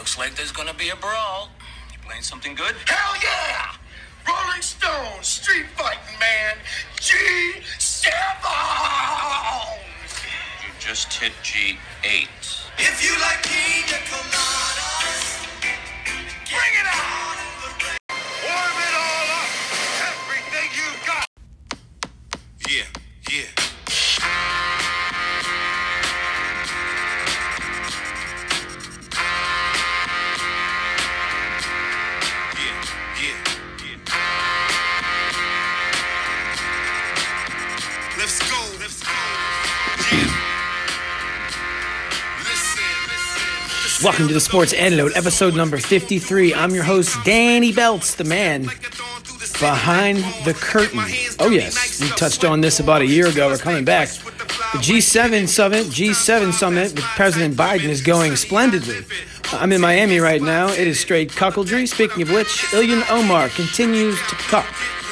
Looks like there's gonna be a brawl. You playing something good? Hell yeah! Rolling Stones, street fighting, man. G7! You just hit G8. If you like pina coladas, bring it on! Warm it all up, everything you got. Yeah, yeah. Let's go. Yeah. Listen. Welcome to the Sports Antidote, episode number 53. I'm your host, Danny Belts, the man behind the curtain. Oh yes, we touched on this about a year ago. We're coming back. The G7 summit with President Biden is going splendidly. I'm in Miami right now. It is straight cuckoldry. Speaking of which, Ilhan Omar continues to cuck.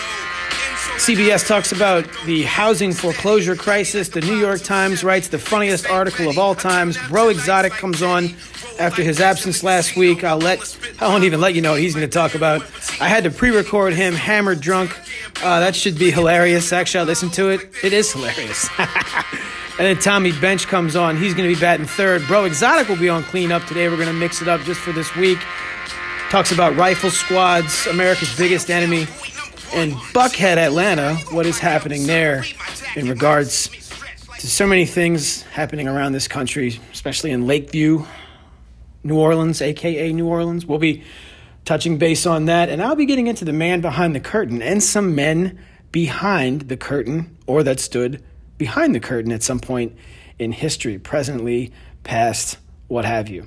CBS talks about the housing foreclosure crisis. The New York Times writes the funniest article of all times. Bro Exotic comes on after his absence last week. I won't even let you know what he's going to talk about. I had to pre-record him hammered drunk. That should be hilarious. Actually, I listened to it. It is hilarious. And then Tommy Bench comes on. He's going to be batting third. Bro Exotic will be on cleanup today. We're going to mix it up just for this week. Talks about rifle squads, America's biggest enemy. In Buckhead, Atlanta, what is happening there in regards to so many things happening around this country, especially in Lakeview, New Orleans, a.k.a. New Orleans. We'll be touching base on that, and I'll be getting into the man behind the curtain and some men behind the curtain or that stood behind the curtain at some point in history, presently, past, what have you.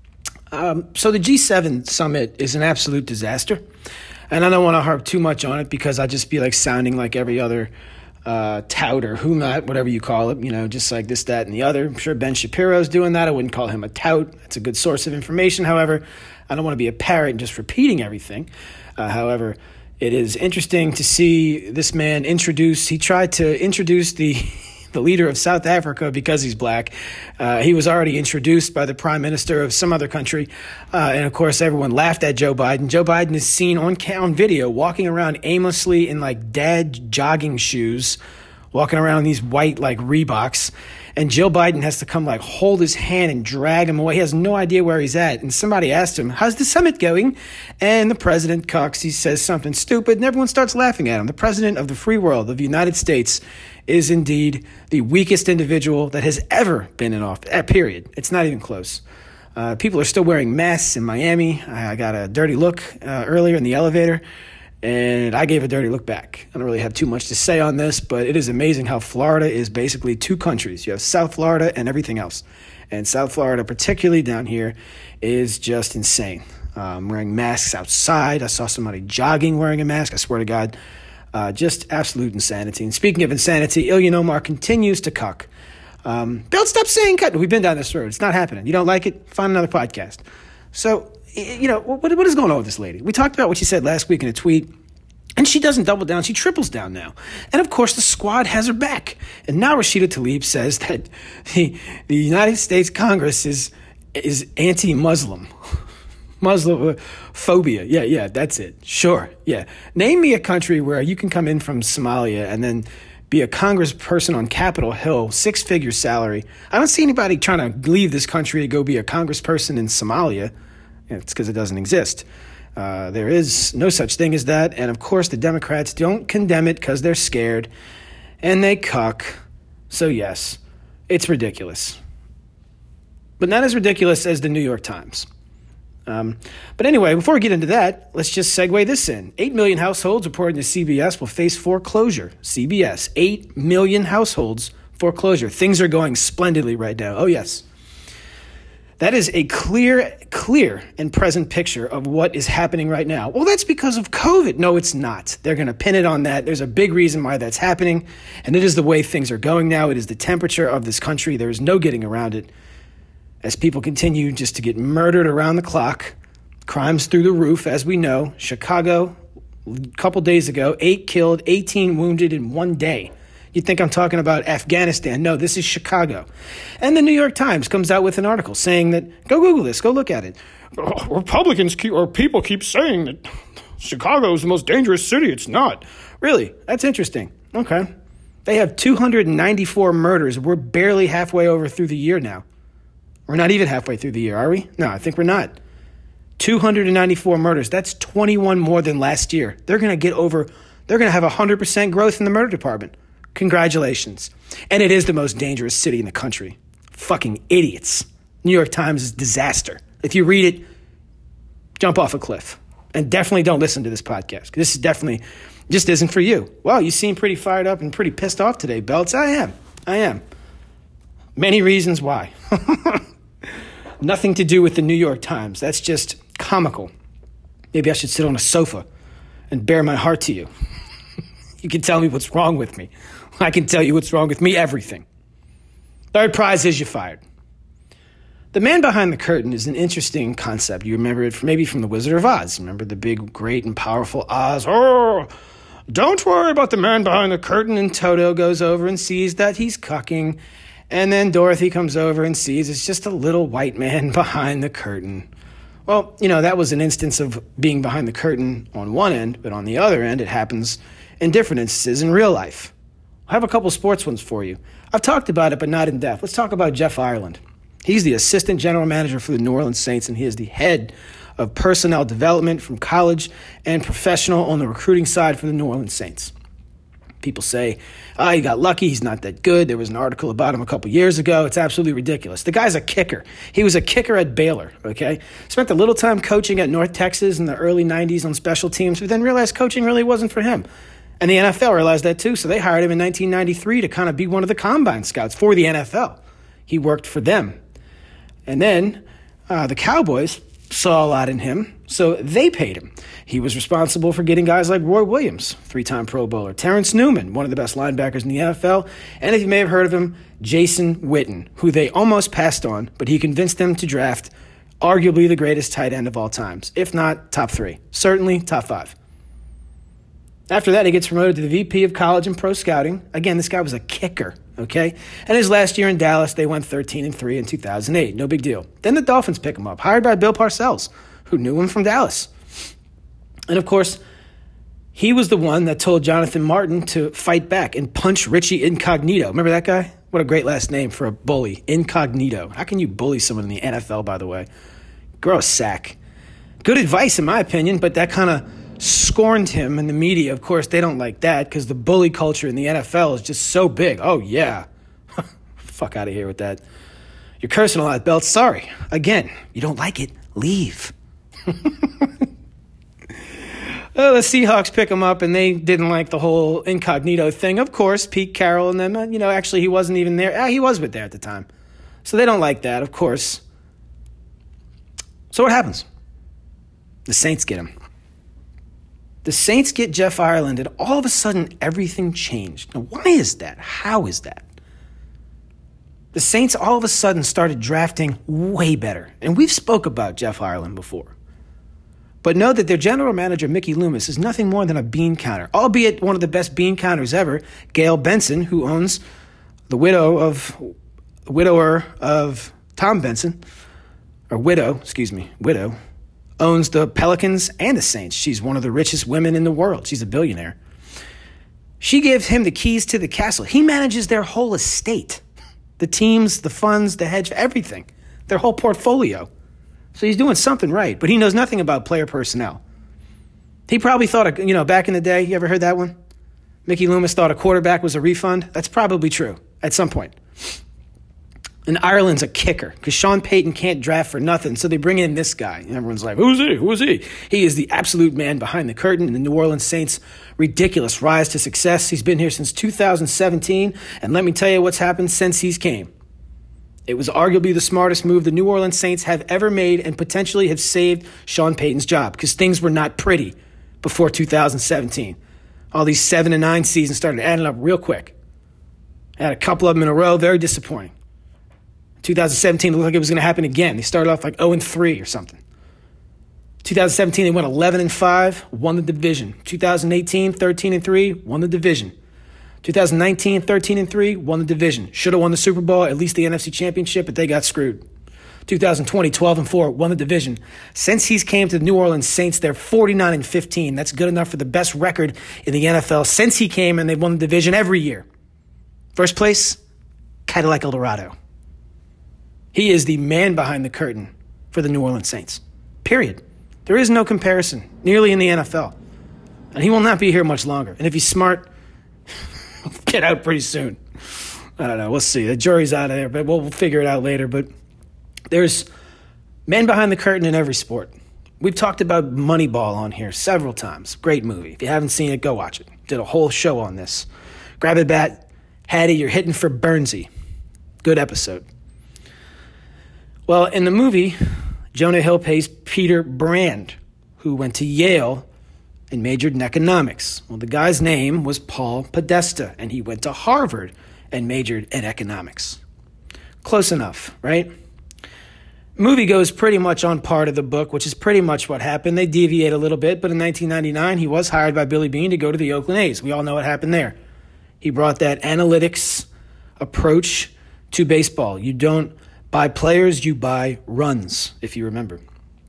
So the G7 summit is an absolute disaster. And I don't want to harp too much on it because I'd just be like sounding like every other tout or who not, whatever you call it, just like this, that, and the other. I'm sure Ben Shapiro's doing that. I wouldn't call him a tout. That's a good source of information. However, I don't want to be a parrot and just repeating everything. However, it is interesting to see this man he tried to introduce the leader of South Africa because he's black. He was already introduced by the prime minister of some other country. And of course, everyone laughed at Joe Biden. Joe Biden is seen on video walking around aimlessly in like dad jogging shoes, walking around these white like Reeboks. And Joe Biden has to come like hold his hand and drag him away. He has no idea where he's at. And somebody asked him, how's the summit going? And the president cucks. He says something stupid and everyone starts laughing at him. The president of the free world of the United States is indeed the weakest individual that has ever been in office, period. It's not even close. People are still wearing masks in Miami. I got a dirty look earlier in the elevator, and I gave a dirty look back. I don't really have too much to say on this, but it is amazing how Florida is basically two countries. You have South Florida and everything else. And South Florida, particularly down here, is just insane. Wearing masks outside. I saw somebody jogging wearing a mask. I swear to God. Just absolute insanity. And speaking of insanity, Ilhan Omar continues to cuck. Bill, stop saying cut. We've been down this road. It's not happening. You don't like it? Find another podcast. So, what is going on with this lady? We talked about what she said last week in a tweet, and she doesn't double down. She triples down now. And, of course, the squad has her back. And now Rashida Tlaib says that the United States Congress is anti-Muslim. Muslim phobia. Yeah, that's it. Sure. Yeah. Name me a country where you can come in from Somalia and then be a congressperson on Capitol Hill, 6-figure salary. I don't see anybody trying to leave this country to go be a congressperson in Somalia. It's because it doesn't exist. There is no such thing as that. And of course, the Democrats don't condemn it because they're scared and they cuck. So yes, it's ridiculous. But not as ridiculous as the New York Times. But anyway, before we get into that, let's just segue this in. 8 million households, according to CBS, will face foreclosure. CBS, 8 million households foreclosure. Things are going splendidly right now. Oh, yes. That is a clear and present picture of what is happening right now. Well, that's because of COVID. No, it's not. They're going to pin it on that. There's a big reason why that's happening, and it is the way things are going now. It is the temperature of this country. There is no getting around it. As people continue just to get murdered around the clock, crimes through the roof, as we know. Chicago, a couple days ago, 8 killed, 18 wounded in one day. You think I'm talking about Afghanistan. No, this is Chicago. And the New York Times comes out with an article saying that, go Google this, go look at it. People keep saying that Chicago is the most dangerous city. It's not. Really? That's interesting. Okay. They have 294 murders. We're barely halfway over through the year now. We're not even halfway through the year, are we? No, I think we're not. 294 murders. That's 21 more than last year. They're going to have 100% growth in the murder department. Congratulations. And it is the most dangerous city in the country. Fucking idiots. New York Times is disaster. If you read it, jump off a cliff. And definitely don't listen to this podcast. This is definitely just isn't for you. Wow, you seem pretty fired up and pretty pissed off today, Belts. I am. Many reasons why. Nothing to do with the New York Times. That's just comical. Maybe I should sit on a sofa and bare my heart to you. You can tell me what's wrong with me. I can tell you what's wrong with me, everything. Third prize is you're fired. The man behind the curtain is an interesting concept. You remember it maybe from The Wizard of Oz. Remember the big, great, and powerful Oz? Oh, don't worry about the man behind the curtain. And Toto goes over and sees that he's cucking. And then Dorothy comes over and sees it's just a little white man behind the curtain. Well, that was an instance of being behind the curtain on one end, but on the other end, it happens in different instances in real life. I have a couple sports ones for you. I've talked about it, but not in depth. Let's talk about Jeff Ireland. He's the assistant general manager for the New Orleans Saints, and he is the head of personnel development from college and professional on the recruiting side for the New Orleans Saints. People say, he got lucky, he's not that good. There was an article about him a couple years ago. It's absolutely ridiculous. The guy's a kicker. He was a kicker at Baylor, okay? Spent a little time coaching at North Texas in the early 90s on special teams, but then realized coaching really wasn't for him. And the NFL realized that too, so they hired him in 1993 to kind of be one of the combine scouts for the NFL. He worked for them. And then the Cowboys saw a lot in him, so they paid him. He was responsible for getting guys like Roy Williams, 3-time Pro Bowler, Terrence Newman, one of the best linebackers in the NFL, and if you may have heard of him, Jason Witten, who they almost passed on, but he convinced them to draft arguably the greatest tight end of all times, if not top 3, certainly top 5. After that, he gets promoted to the VP of College and Pro Scouting. Again, this guy was a kicker, okay? And his last year in Dallas, they went 13-3 in 2008. No big deal. Then the Dolphins pick him up, hired by Bill Parcells, who knew him from Dallas. And, of course, he was the one that told Jonathan Martin to fight back and punch Richie Incognito. Remember that guy? What a great last name for a bully, Incognito. How can you bully someone in the NFL, by the way? Grow a sack. Good advice, in my opinion, but that kind of scorned him in the media. Of course, they don't like that because the bully culture in the NFL is just so big. Oh, yeah. Fuck out of here with that. You're cursing a lot, Belts. Sorry. Again, you don't like it, leave. The Seahawks pick him up, and they didn't like the whole incognito thing. Of course, Pete Carroll and them, actually he wasn't even there. He was there at the time. So they don't like that, of course. So what happens? The Saints get him. The Saints get Jeff Ireland, and all of a sudden, everything changed. Now, why is that? How is that? The Saints all of a sudden started drafting way better. And we've spoke about Jeff Ireland before. But know that their general manager, Mickey Loomis, is nothing more than a bean counter, albeit one of the best bean counters ever. Gail Benson, who owns the widower of Tom Benson, widow, owns the Pelicans and the Saints. She's one of the richest women in the world. She's a billionaire. She gives him the keys to the castle. He manages their whole estate, the teams, the funds, the hedge, everything, their whole portfolio. So he's doing something right, but he knows nothing about player personnel. He probably thought, back in the day, you ever heard that one? Mickey Loomis thought a quarterback was a refund. That's probably true at some point. And Ireland's a kicker because Sean Payton can't draft for nothing, so they bring in this guy. And everyone's like, who's he? Who is he? He is the absolute man behind the curtain in the New Orleans Saints' ridiculous rise to success. He's been here since 2017, and let me tell you what's happened since he's came. It was arguably the smartest move the New Orleans Saints have ever made and potentially have saved Sean Payton's job because things were not pretty before 2017. All these 7-9 seasons started adding up real quick. Had a couple of them in a row, very disappointing. 2017 looked like it was going to happen again. They started off like 0-3 or something. 2017, they went 11-5, won the division. 2018, 13-3, won the division. 2019, 13-3, won the division. Should have won the Super Bowl, at least the NFC Championship, but they got screwed. 2020, 12-4, won the division. Since he's came to the New Orleans Saints, they're 49-15. That's good enough for the best record in the NFL since he came, and they've won the division every year. First place, Cadillac Eldorado. He is the man behind the curtain for the New Orleans Saints. Period. There is no comparison, nearly in the NFL. And he will not be here much longer. And if he's smart, get out pretty soon. I don't know. We'll see. The jury's out of there, but we'll figure it out later. But there's men behind the curtain in every sport. We've talked about Moneyball on here several times. Great movie. If you haven't seen it, go watch it. Did a whole show on this. Grab a bat. Hattie, you're hitting for Bernsey. Good episode. Well, in the movie, Jonah Hill plays Peter Brand, who went to Yale and majored in economics. Well, the guy's name was Paul Podesta, and he went to Harvard and majored in economics. Close enough, right? Movie goes pretty much on part of the book, which is pretty much what happened. They deviate a little bit, but in 1999, he was hired by Billy Beane to go to the Oakland A's. We all know what happened there. He brought that analytics approach to baseball. You don't buy players, you buy runs, if you remember.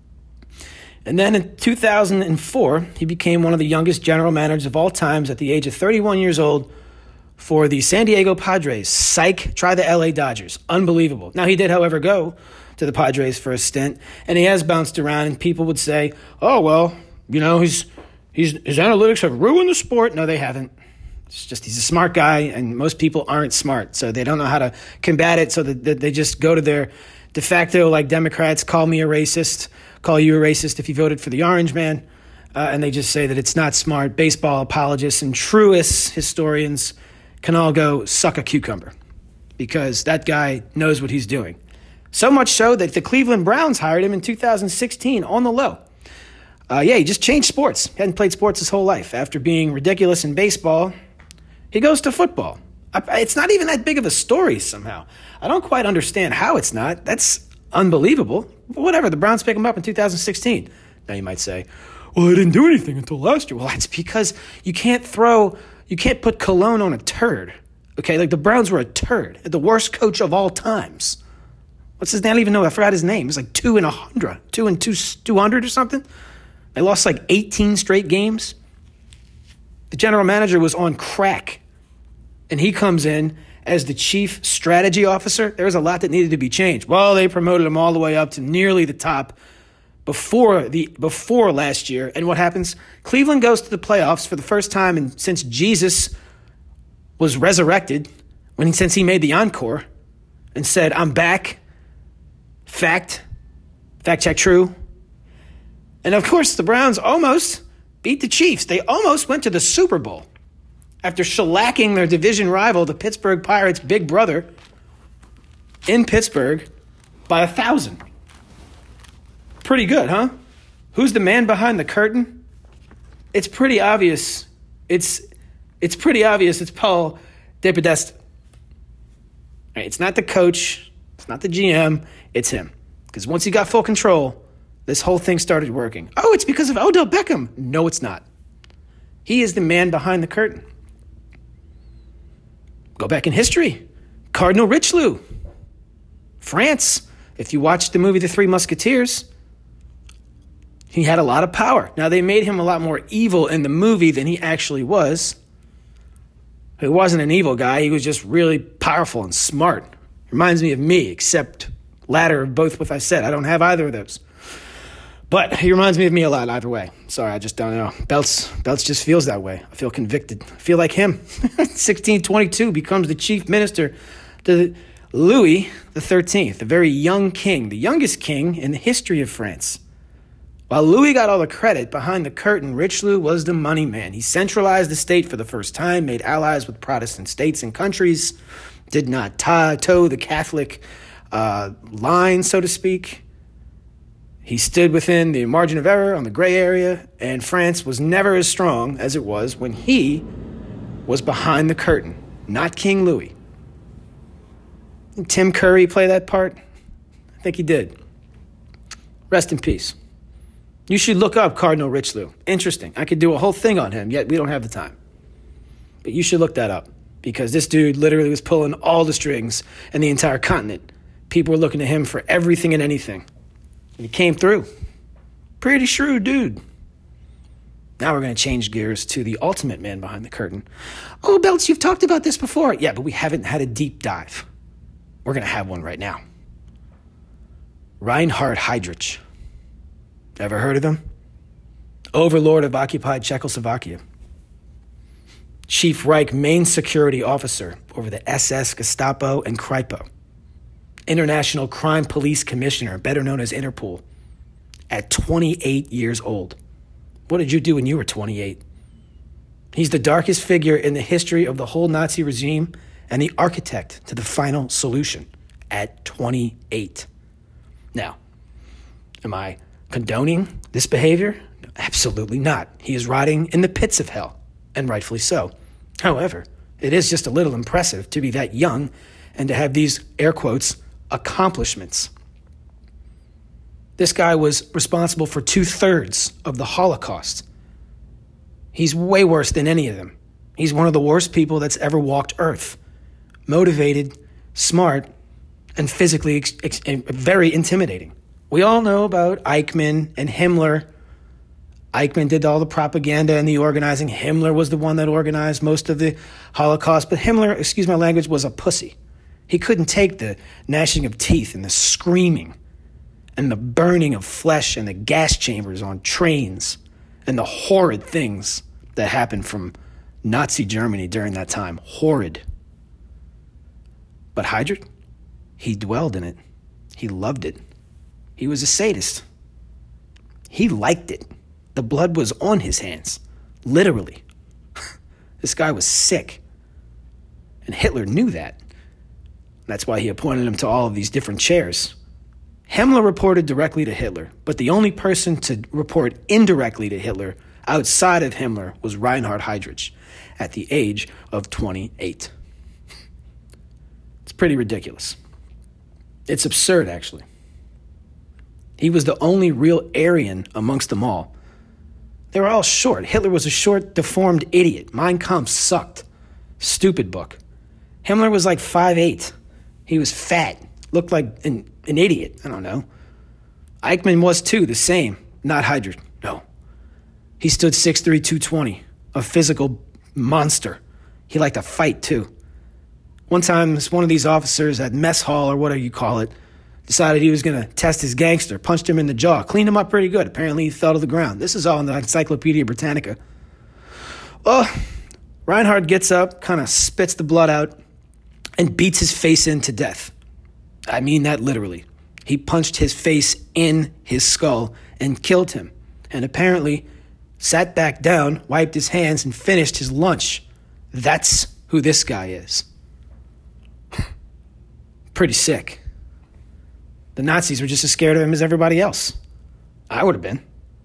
And then in 2004, he became one of the youngest general managers of all times at the age of 31 years old for the San Diego Padres. Psych, try the LA Dodgers. Unbelievable. Now, he did, however, go to the Padres for a stint, and he has bounced around, and people would say, oh, well, you know, his analytics have ruined the sport. No, they haven't. It's just he's a smart guy, and most people aren't smart, so they don't know how to combat it, so that they just go to their de facto, like Democrats, call me a racist, call you a racist if you voted for the orange man, and they just say that it's not smart. Baseball apologists and truest historians can all go suck a cucumber because that guy knows what he's doing. So much so that the Cleveland Browns hired him in 2016 on the low. He just changed sports. He hadn't played sports his whole life. After being ridiculous in baseball, he goes to football. It's not even that big of a story somehow. I don't quite understand how it's not. That's unbelievable. But whatever, the Browns pick him up in 2016. Now you might say, well, I didn't do anything until last year. Well, that's because you can't put cologne on a turd. Okay, like the Browns were a turd. The worst coach of all times. What's his name? I don't even know. I forgot his name. It's like 200 or something. They lost like 18 straight games. The general manager was on crack. And he comes in as the chief strategy officer. There was a lot that needed to be changed. Well, they promoted him all the way up to nearly the top before last year. And what happens? Cleveland goes to the playoffs for the first time since Jesus was resurrected, since he made the encore and said, I'm back. Fact check true. And of course, the Browns almost beat the Chiefs. They almost went to the Super Bowl after shellacking their division rival, the Pittsburgh Pirates' big brother, in Pittsburgh by 1,000. Pretty good, huh? Who's the man behind the curtain? It's pretty obvious. It's pretty obvious it's Paul DePodesta. Right, it's not the coach. It's not the GM. It's him. Because once he got full control, this whole thing started working. Oh, it's because of Odell Beckham. No, it's not. He is the man behind the curtain. Go back in history. Cardinal Richelieu. France. If you watched the movie The Three Musketeers, he had a lot of power. Now, they made him a lot more evil in the movie than he actually was. He wasn't an evil guy. He was just really powerful and smart. Reminds me of me, except latter of both what I said. I don't have either of those. But he reminds me of me a lot either way. Sorry, I just don't know. Belts just feels that way. I feel convicted. I feel like him. 1622 becomes the chief minister to Louis XIII, the very young king, the youngest king in the history of France. While Louis got all the credit, behind the curtain, Richelieu was the money man. He centralized the state for the first time, made allies with Protestant states and countries, did not toe the Catholic line, so to speak. He stood within the margin of error on the gray area, and France was never as strong as it was when he was behind the curtain, not King Louis. Did Tim Curry play that part? I think he did. Rest in peace. You should look up Cardinal Richelieu. Interesting. I could do a whole thing on him, yet we don't have the time. But you should look that up. because this dude literally was pulling all the strings in the entire continent. People were looking to him for everything and anything. And he came through. Pretty shrewd dude. Now we're going to change gears to the ultimate man behind the curtain. Oh, Belts, you've talked about this before. Yeah, but we haven't had a deep dive. We're going to have one right now. Reinhard Heydrich. Ever heard of him? Overlord of occupied Czechoslovakia. Chief Reich main security officer over the SS, Gestapo, and Kripo. International Crime Police Commissioner, better known as Interpol, at 28 years old. What did you do when you were 28? He's the darkest figure in the history of the whole Nazi regime and the architect to the final solution at 28. Now, am I condoning this behavior? Absolutely not. He is rotting in the pits of hell, and rightfully so. However, it is just a little impressive to be that young and to have these, air quotes, accomplishments. This guy was responsible for 2/3 of the Holocaust. He's way worse than any of them. He's one of the worst people that's ever walked Earth. Motivated, smart, and physically very intimidating. We all know about Eichmann and Himmler. Eichmann did all the propaganda and the organizing. Himmler was the one that organized most of the Holocaust. But Himmler, excuse my language, was a pussy. He couldn't take the gnashing of teeth and the screaming and the burning of flesh and the gas chambers on trains and the horrid things that happened from Nazi Germany during that time. Horrid. But Heydrich, he dwelled in it. He loved it. He was a sadist. He liked it. The blood was on his hands. Literally. This guy was sick. And Hitler knew that. That's why he appointed him to all of these different chairs. Himmler reported directly to Hitler, but the only person to report indirectly to Hitler outside of Himmler was Reinhard Heydrich at the age of 28. It's pretty ridiculous. It's absurd, actually. He was the only real Aryan amongst them all. They were all short. Hitler was a short, deformed idiot. Mein Kampf sucked. Stupid book. Himmler was like 5'8". He was fat. Looked like an idiot. I don't know. Eichmann was too, the same. Not Heydrich. No. He stood 6'3", 220. A physical monster. He liked to fight too. One time, one of these officers at mess hall, or whatever you call it, decided he was going to test his gangster, punched him in the jaw, cleaned him up pretty good. Apparently, he fell to the ground. This is all in the Encyclopedia Britannica. Oh, Reinhard gets up, kind of spits the blood out, and beats his face in to death. I mean that literally. He punched his face in his skull and killed him, and apparently sat back down, wiped his hands, and finished his lunch. That's who this guy is. Pretty sick. The Nazis were just as scared of him as everybody else. I would have been.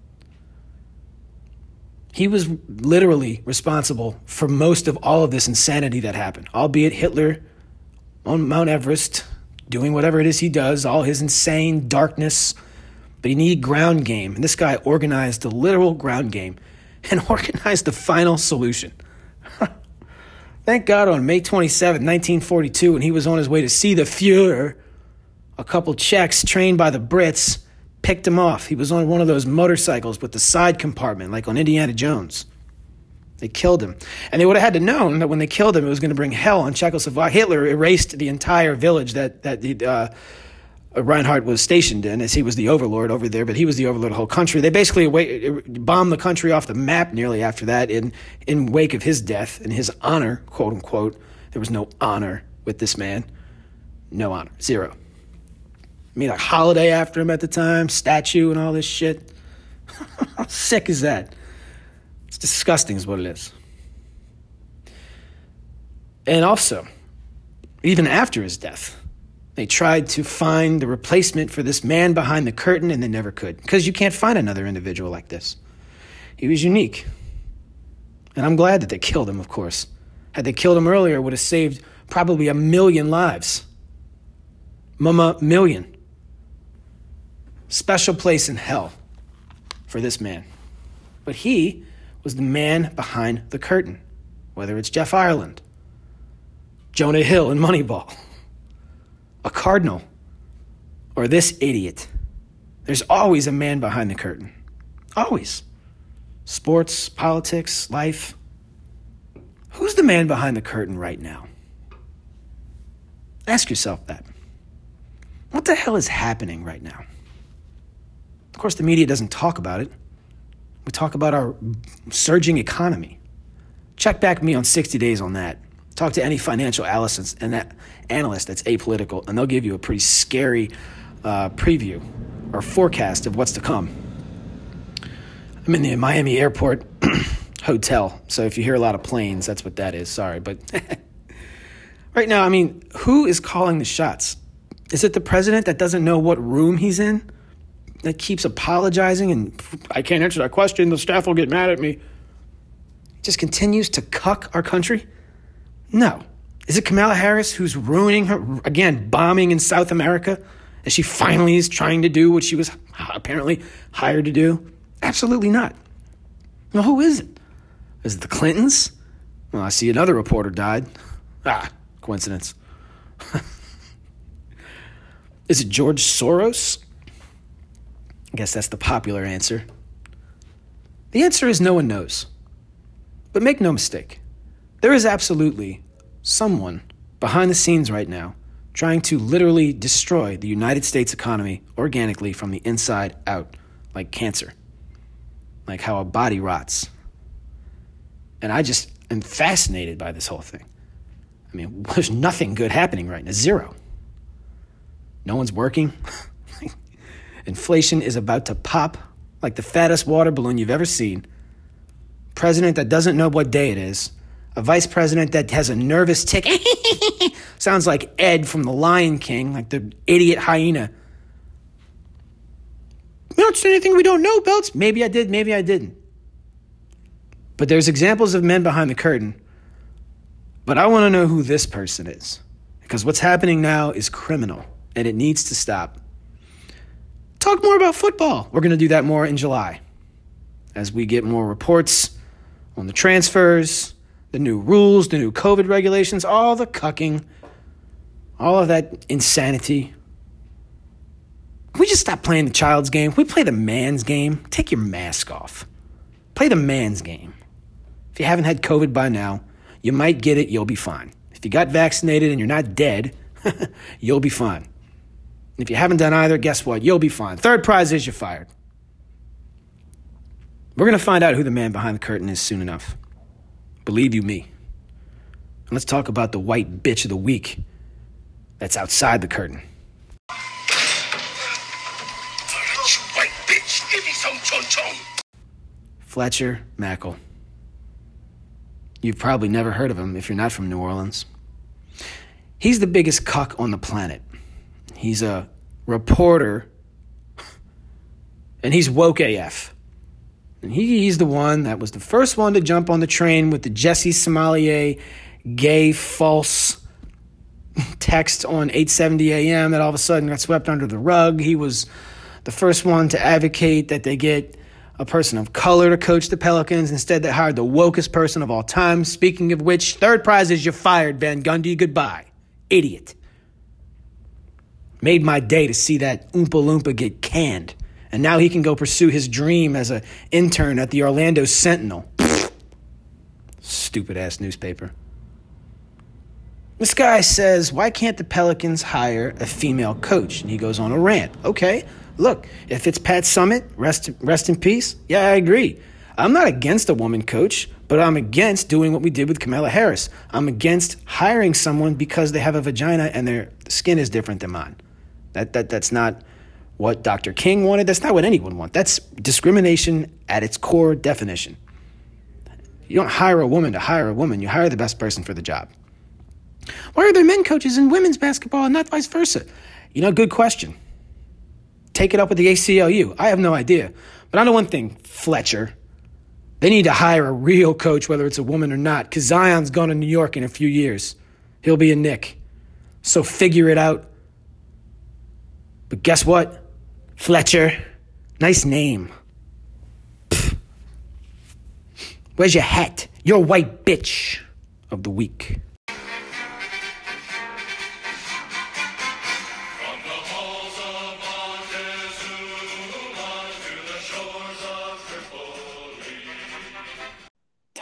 He was literally responsible for most of all of this insanity that happened, albeit Hitler on Mount Everest, doing whatever it is he does, all his insane darkness, but he needed ground game. And this guy organized the literal ground game and organized the final solution. Thank God on May 27, 1942, when he was on his way to see the Fuhrer, a couple Czechs trained by the Brits picked him off. He was on one of those motorcycles with the side compartment, like on Indiana Jones. They killed him. And they would have had to known that when they killed him, it was going to bring hell on Czechoslovakia. Hitler erased the entire village that Reinhard was stationed in, as he was the overlord over there, but he was the overlord of the whole country. They basically bombed the country off the map nearly after that in wake of his death, in his honor, quote unquote. There was no honor with this man. No honor. Zero. I mean, a holiday after him at the time, statue and all this shit. How sick is that? It's disgusting is what it is. And also, even after his death, they tried to find the replacement for this man behind the curtain, and they never could. Because you can't find another individual like this. He was unique. And I'm glad that they killed him, of course. Had they killed him earlier, it would have saved probably 1 million lives. Million. Special place in hell for this man. But he was the man behind the curtain. Whether it's Jeff Ireland, Jonah Hill in Moneyball, a cardinal, or this idiot. There's always a man behind the curtain. Always. Sports, politics, life. Who's the man behind the curtain right now? Ask yourself that. What the hell is happening right now? Of course, the media doesn't talk about it. We talk about our surging economy. Check back me on 60 Days on that. Talk to any financial analyst that's apolitical, and they'll give you a pretty scary preview or forecast of what's to come. I'm in the Miami Airport hotel, so if you hear a lot of planes, that's what that is. Sorry, but right now, I mean, who is calling the shots? Is it the president that doesn't know what room he's in? That keeps apologizing and, I can't answer that question, the staff will get mad at me. Just continues to cuck our country? No. Is it Kamala Harris who's ruining her, again, bombing in South America, as she finally is trying to do what she was apparently hired to do? Absolutely not. Well, who is it? Is it the Clintons? Well, I see another reporter died. Coincidence. Is it George Soros? I guess that's the popular answer. The answer is no one knows. But make no mistake, there is absolutely someone behind the scenes right now trying to literally destroy the United States economy organically from the inside out, like cancer, like how a body rots. And I just am fascinated by this whole thing. I mean, there's nothing good happening right now. Zero. No one's working. Inflation is about to pop like the fattest water balloon you've ever seen. President that doesn't know what day it is. A vice president that has a nervous tick. Sounds like Ed from The Lion King, like the idiot hyena. We don't say anything we don't know, Belts. Maybe I did, maybe I didn't. But there's examples of men behind the curtain. But I want to know who this person is. Because what's happening now is criminal, and it needs to stop. Talk more about football. We're going to do that more in July as we get more reports on the transfers, the new rules, the new COVID regulations, all the cucking, all of that insanity. Can we just stop playing the child's game? Can we play the man's game? Take your mask off. Play the man's game. If you haven't had COVID by now, you might get it. You'll be fine. If you got vaccinated and you're not dead, you'll be fine. If you haven't done either, guess what? You'll be fine. Third prize is you're fired. We're going to find out who the man behind the curtain is soon enough. Believe you me. And let's talk about the white bitch of the week that's outside the curtain. All right, you white bitch, give me some chon-chon. Fletcher Mackel. You've probably never heard of him if you're not from New Orleans. He's the biggest cuck on the planet. He's a reporter, and he's woke AF. And he's the one that was the first one to jump on the train with the Jesse Sommelier gay false text on 870 AM that all of a sudden got swept under the rug. He was the first one to advocate that they get a person of color to coach the Pelicans. Instead, they hired the wokest person of all time. Speaking of which, third prize is you're fired, Van Gundy. Goodbye. Idiot. Made my day to see that Oompa Loompa get canned. And now he can go pursue his dream as an intern at the Orlando Sentinel. Stupid-ass newspaper. This guy says, why can't the Pelicans hire a female coach? And he goes on a rant. Okay, look, if it's Pat Summitt, rest in peace. Yeah, I agree. I'm not against a woman coach, but I'm against doing what we did with Kamala Harris. I'm against hiring someone because they have a vagina and their skin is different than mine. That's not what Dr. King wanted. That's not what anyone wants. That's discrimination at its core definition. You don't hire a woman to hire a woman. You hire the best person for the job. Why are there men coaches in women's basketball and not vice versa? You know, good question. Take it up with the ACLU. I have no idea. But I know one thing, Fletcher. They need to hire a real coach, whether it's a woman or not, because Zion's gone to New York in a few years. He'll be a Knick. So figure it out. But guess what? Fletcher. Nice name. Pfft. Where's your hat? You're white bitch of the week.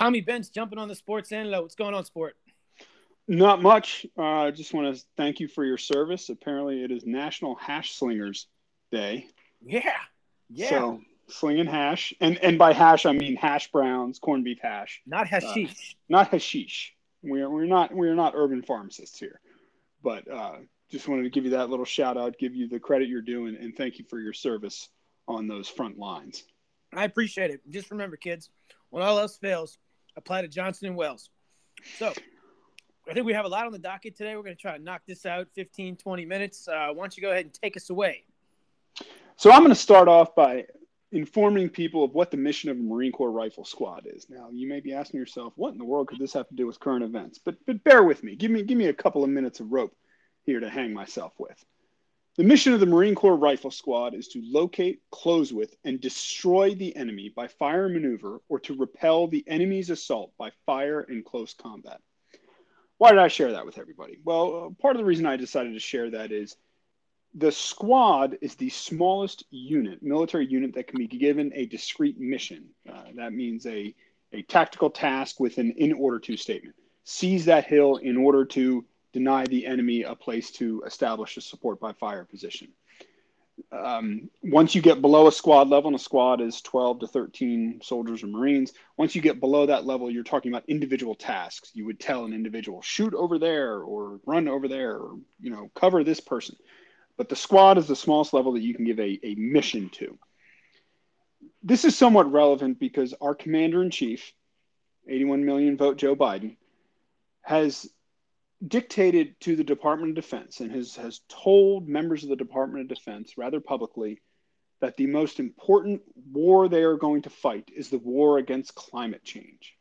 Tommy Benz jumping on the Sports Antidote. What's going on, Sport? Not much. I just want to thank you for your service. Apparently, it is National Hash Slingers Day. Yeah. So slinging hash, and by hash I mean hash browns, corned beef hash, not hashish. Not hashish. We're not urban pharmacists here, but just wanted to give you that little shout out, give you the credit you're doing, and thank you for your service on those front lines. I appreciate it. Just remember, kids, when all else fails, apply to Johnson & Wales. So I think we have a lot on the docket today. We're going to try to knock this out 15, 20 minutes. Why don't you go ahead and take us away? So I'm going to start off by informing people of what the mission of a Marine Corps Rifle Squad is. Now, you may be asking yourself, what in the world could this have to do with current events? But bear with me. Give me a couple of minutes of rope here to hang myself with. The mission of the Marine Corps Rifle Squad is to locate, close with, and destroy the enemy by fire and maneuver, or to repel the enemy's assault by fire in close combat. Why did I share that with everybody? Well, part of the reason I decided to share that is the squad is the smallest unit, military unit, that can be given a discrete mission. That means a tactical task with an in order to statement. Seize that hill in order to deny the enemy a place to establish a support by fire position. Once you get below a squad level, and a squad is 12 to 13 soldiers or Marines, once you get below that level, you're talking about individual tasks. You would tell an individual, shoot over there, or run over there, or cover this person. But the squad is the smallest level that you can give a mission to. This is somewhat relevant because our commander-in-chief, 81 million vote Joe Biden, has dictated to the Department of Defense and has told members of the Department of Defense rather publicly that the most important war they are going to fight is the war against climate change.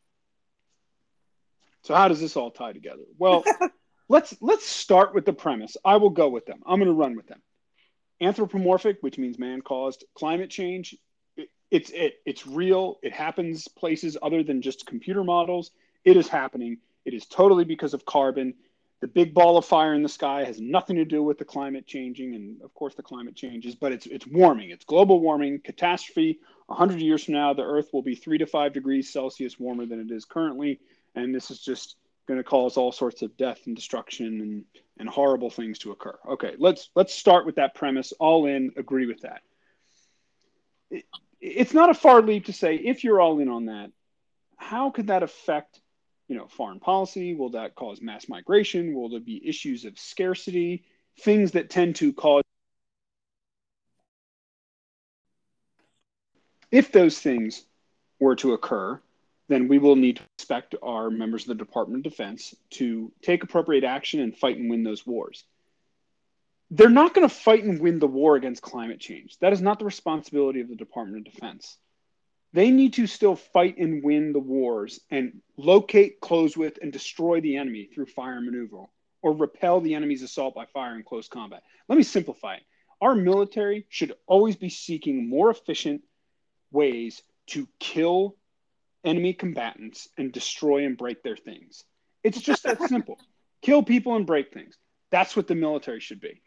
So how does this all tie together? Well, let's start with the premise. I will go with them. I'm going to run with them. Anthropomorphic, which means man-caused climate change, it's real. It happens places other than just computer models. It is happening. It is totally because of carbon. The big ball of fire in the sky has nothing to do with the climate changing, and of course the climate changes, but it's warming. It's global warming, catastrophe. 100 years from now, the Earth will be 3 to 5 degrees Celsius warmer than it is currently, and this is just going to cause all sorts of death and destruction and horrible things to occur. Okay, let's start with that premise. All in, agree with that. It's not a far leap to say, if you're all in on that, how could that affect foreign policy? Will that cause mass migration? Will there be issues of scarcity? Things that tend to cause. If those things were to occur, then we will need to expect our members of the Department of Defense to take appropriate action and fight and win those wars. They're not going to fight and win the war against climate change. That is not the responsibility of the Department of Defense. They need to still fight and win the wars and locate, close with, and destroy the enemy through fire and maneuver, or repel the enemy's assault by fire in close combat. Let me simplify it. Our military should always be seeking more efficient ways to kill enemy combatants and destroy and break their things. It's just that simple. Kill people and break things. That's what the military should be.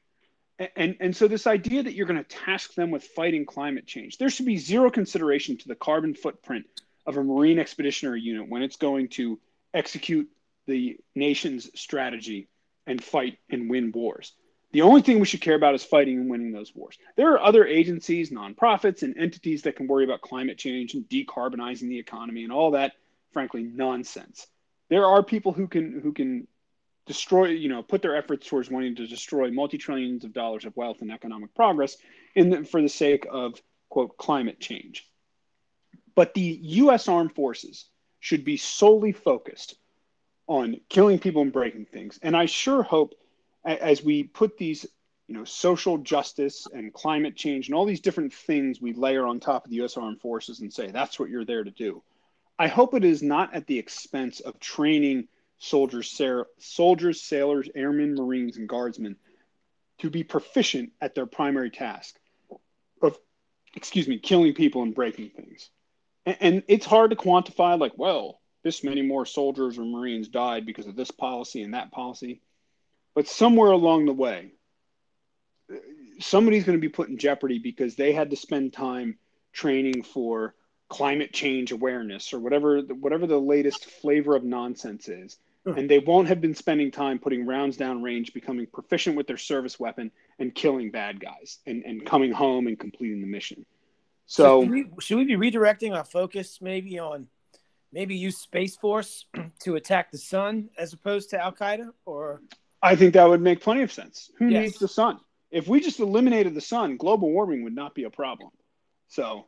And so this idea that you're going to task them with fighting climate change, there should be zero consideration to the carbon footprint of a Marine Expeditionary Unit when it's going to execute the nation's strategy and fight and win wars. The only thing we should care about is fighting and winning those wars. There are other agencies, nonprofits, and entities that can worry about climate change and decarbonizing the economy and all that, frankly, nonsense. There are people who can destroy, put their efforts towards wanting to destroy multi-trillions of dollars of wealth and economic progress for the sake of, quote, climate change. But the U.S. Armed Forces should be solely focused on killing people and breaking things. And I sure hope, as we put these, social justice and climate change and all these different things we layer on top of the U.S. Armed Forces and say, that's what you're there to do. I hope it is not at the expense of training soldiers, sailors, airmen, Marines, and guardsmen to be proficient at their primary task of, killing people and breaking things. And it's hard to quantify, like, well, this many more soldiers or Marines died because of this policy and that policy. But somewhere along the way, somebody's going to be put in jeopardy because they had to spend time training for climate change awareness or whatever the latest flavor of nonsense is. And they won't have been spending time putting rounds down range, becoming proficient with their service weapon, and killing bad guys, and coming home and completing the mission. So should we be redirecting our focus maybe use Space Force to attack the sun as opposed to Al-Qaeda? Or I think that would make plenty of sense. Who Yes. needs the sun? If we just eliminated the sun, global warming would not be a problem. So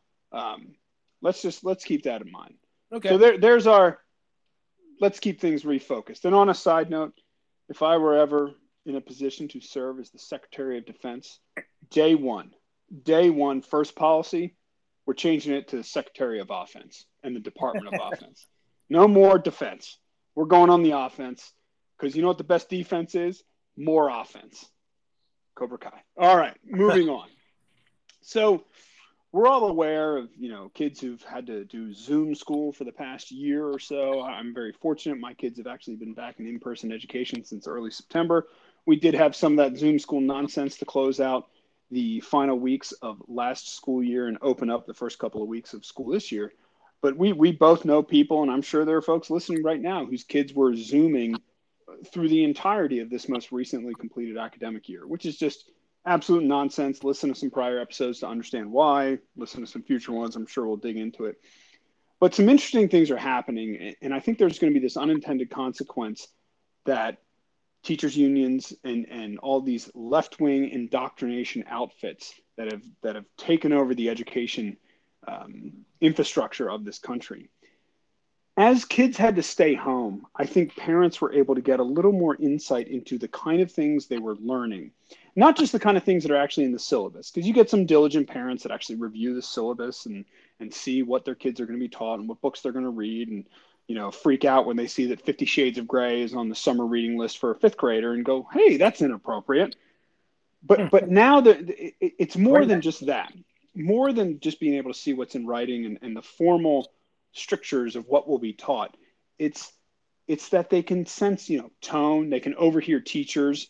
let's keep that in mind. Okay. So there's let's keep things refocused. And on a side note, if I were ever in a position to serve as the Secretary of Defense, day one, first policy, we're changing it to the Secretary of Offense and the Department of Offense. No more defense. We're going on the offense because you know what the best defense is? More offense. Cobra Kai. All right, moving on. So we're all aware of, kids who've had to do Zoom school for the past year or so. I'm very fortunate. My kids have actually been back in in-person education since early September. We did have some of that Zoom school nonsense to close out the final weeks of last school year and open up the first couple of weeks of school this year. But we both know people, and I'm sure there are folks listening right now whose kids were Zooming through the entirety of this most recently completed academic year, which is just absolute nonsense. Listen to some prior episodes to understand why. Listen to some future ones. I'm sure we'll dig into it. But some interesting things are happening, and I think there's going to be this unintended consequence that teachers unions and all these left-wing indoctrination outfits that have taken over the education infrastructure of this country. As kids had to stay home, I think parents were able to get a little more insight into the kind of things they were learning, not just the kind of things that are actually in the syllabus, because you get some diligent parents that actually review the syllabus and see what their kids are going to be taught and what books they're going to read, and freak out when they see that 50 Shades of Grey is on the summer reading list for a fifth grader and go, hey, that's inappropriate. But now it's more than just that, more than just being able to see what's in writing and the formal strictures of what will be taught. It's that they can sense, tone, they can overhear teachers.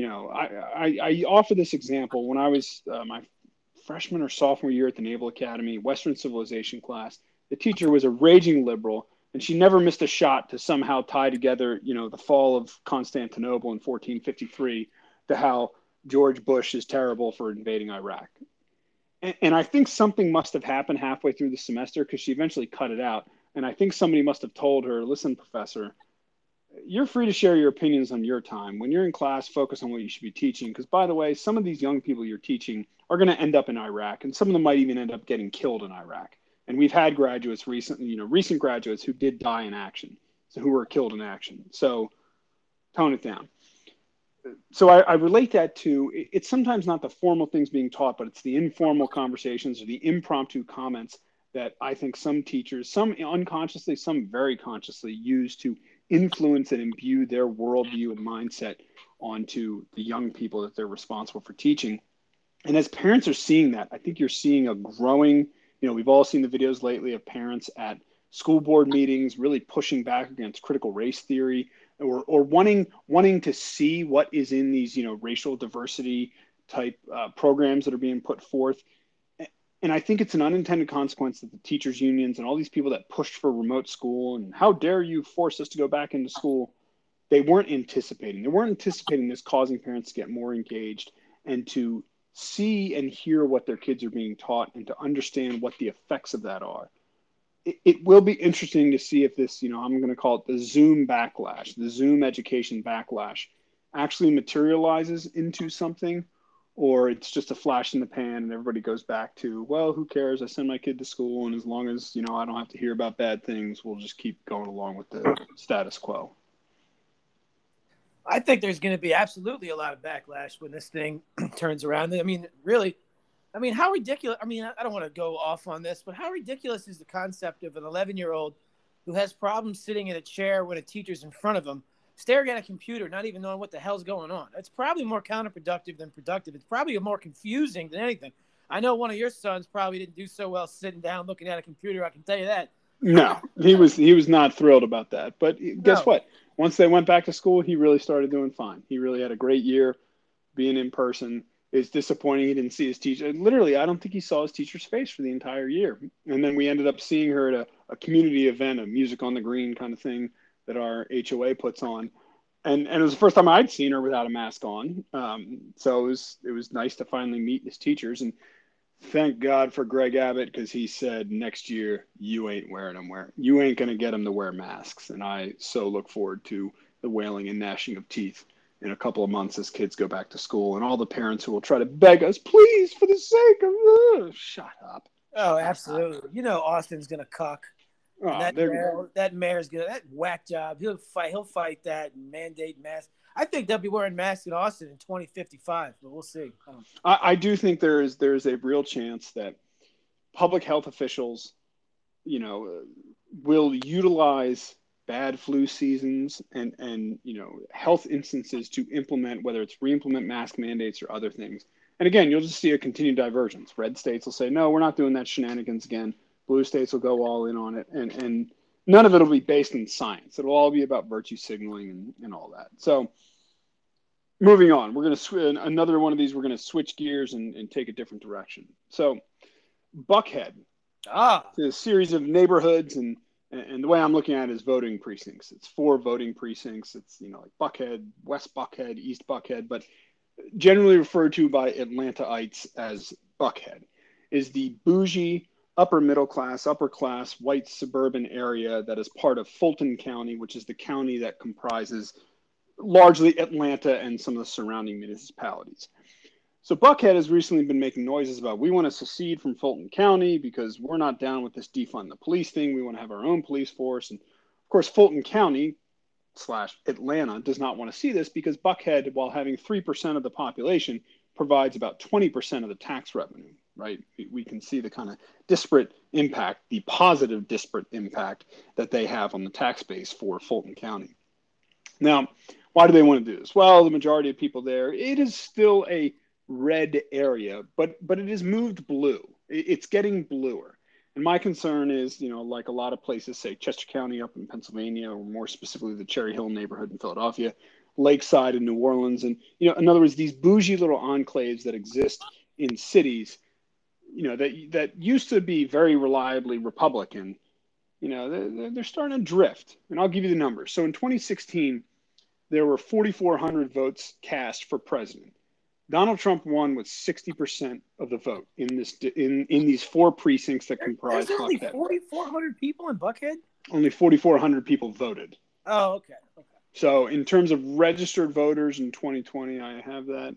I offer this example when I was my freshman or sophomore year at the Naval Academy, Western Civilization class. The teacher was a raging liberal, and she never missed a shot to somehow tie together, the fall of Constantinople in 1453 to how George Bush is terrible for invading Iraq. And I think something must have happened halfway through the semester because she eventually cut it out. And I think somebody must have told her, listen, professor, you're free to share your opinions on your time. When you're in class, focus on what you should be teaching. Because, by the way, some of these young people you're teaching are going to end up in Iraq. And some of them might even end up getting killed in Iraq. And we've had graduates recently, recent graduates who did die in action, so who were killed in action. So tone it down. So I relate that to, it's sometimes not the formal things being taught, but it's the informal conversations or the impromptu comments that I think some teachers, some unconsciously, some very consciously, use to influence and imbue their worldview and mindset onto the young people that they're responsible for teaching. And as parents are seeing that, I think you're seeing a growing, we've all seen the videos lately of parents at school board meetings really pushing back against critical race theory, or wanting to see what is in these, racial diversity type programs that are being put forth. And I think it's an unintended consequence that the teachers unions and all these people that pushed for remote school and how dare you force us to go back into school, they weren't anticipating. They weren't anticipating this causing parents to get more engaged and to see and hear what their kids are being taught and to understand what the effects of that are. It will be interesting to see if this, I'm going to call it the Zoom backlash, the Zoom education backlash, actually materializes into something, or it's just a flash in the pan and everybody goes back to, well, who cares? I send my kid to school, and as long as, I don't have to hear about bad things, we'll just keep going along with the status quo. I think there's going to be absolutely a lot of backlash when this thing turns around. Really, how ridiculous, I don't want to go off on this, but how ridiculous is the concept of an 11-year-old who has problems sitting in a chair when a teacher's in front of him, staring at a computer, not even knowing what the hell's going on? It's probably more counterproductive than productive. It's probably more confusing than anything. I know one of your sons probably didn't do so well sitting down looking at a computer. I can tell you that. No, he was not thrilled about that. But guess what? Once they went back to school, he really started doing fine. He really had a great year being in person. It's disappointing he didn't see his teacher. Literally, I don't think he saw his teacher's face for the entire year. And then we ended up seeing her at a community event, a Music on the Green kind of thing that our HOA puts on. And it was the first time I'd seen her without a mask on. So it was nice to finally meet his teachers. And thank God for Greg Abbott, because he said next year, you ain't wearing them. You ain't going to get them to wear masks. And I so look forward to the wailing and gnashing of teeth in a couple of months as kids go back to school, and all the parents who will try to beg us, please, for the sake of, shut up. Oh, absolutely. You know, Austin's going to cuck. Oh, that mayor's going to, that whack job. He'll fight that and mandate masks. I think they'll be wearing masks in Austin in 2055, but we'll see. I do think there's a real chance that public health officials, will utilize bad flu seasons and health instances to implement, whether it's re-implement mask mandates or other things. And again, you'll just see a continued divergence. Red states will say, no, we're not doing that shenanigans again. Blue states will go all in on it. And none of it will be based in science. It'll all be about virtue signaling and all that. So moving on, we're going to another one of these. We're going to switch gears and take a different direction. So Buckhead, it's a series of neighborhoods, and the way I'm looking at it is voting precincts. It's 4 voting precincts. It's, like Buckhead, West Buckhead, East Buckhead, but generally referred to by Atlantaites as Buckhead, is the bougie, upper middle class, upper class, white suburban area that is part of Fulton County, which is the county that comprises largely Atlanta and some of the surrounding municipalities. So Buckhead has recently been making noises about, we want to secede from Fulton County because we're not down with this defund the police thing. We want to have our own police force. And of course, Fulton County / Atlanta does not want to see this, because Buckhead, while having 3% of the population, provides about 20% of the tax revenue, right? We can see the kind of disparate impact, the positive disparate impact that they have on the tax base for Fulton County. Now, why do they want to do this? Well, the majority of people there, it is still a red area, but it has moved blue. It's getting bluer. And my concern is, like a lot of places, say Chester County up in Pennsylvania, or more specifically the Cherry Hill neighborhood in Philadelphia, Lakeside in New Orleans. And, in other words, these bougie little enclaves that exist in cities, that used to be very reliably Republican, they're starting to drift. And I'll give you the numbers. So in 2016, there were 4,400 votes cast for president. Donald Trump won with 60% of the vote in these 4 precincts that comprise Buckhead. There's only 4,400 people in Buckhead? Only 4,400 people voted. Oh, okay. So in terms of registered voters in 2020, I have that